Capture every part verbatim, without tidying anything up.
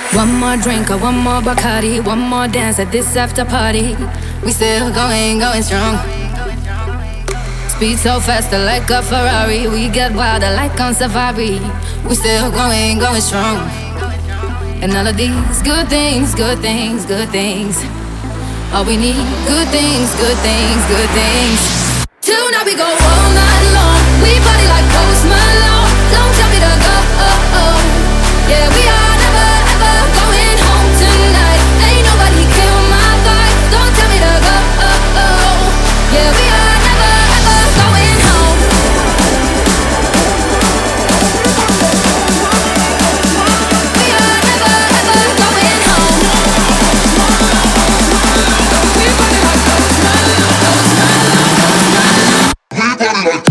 One more drink or one more Bacardi, one more dance at this after party. We still going, going strong. Speed so faster like a Ferrari. We get wilder like on safari. We still going, going strong. And all of these good things, good things, good things. All we need, good things, good things, good things. Tonight we go all night long. We party like Post Malone. Don't tell me to go. Oh, oh. Yeah, we are never ever going home tonight. Ain't nobody kill my vibe. Don't tell me to go. Oh, oh. Yeah, we are never ever going home. We are never ever going home. We party like Post Malone, Post Malone, Post Malone. We party like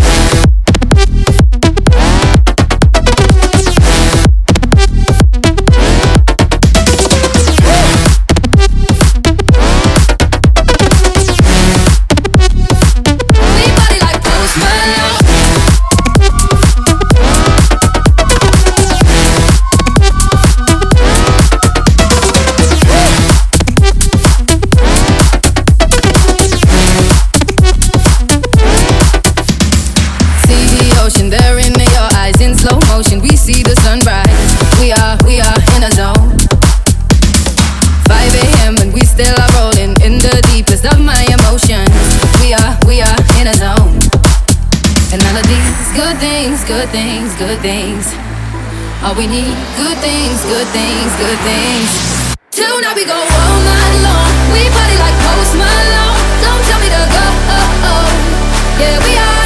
we see the sunrise. We are, we are in a zone. five a.m. and we still are rolling in the deepest of my emotions. We are, we are in a zone. And all of these good things, good things, good things. All we need, good things, good things, good things. Tonight we go all night long. We party like Post Malone. Don't tell me to go. Oh, oh. Yeah, we are.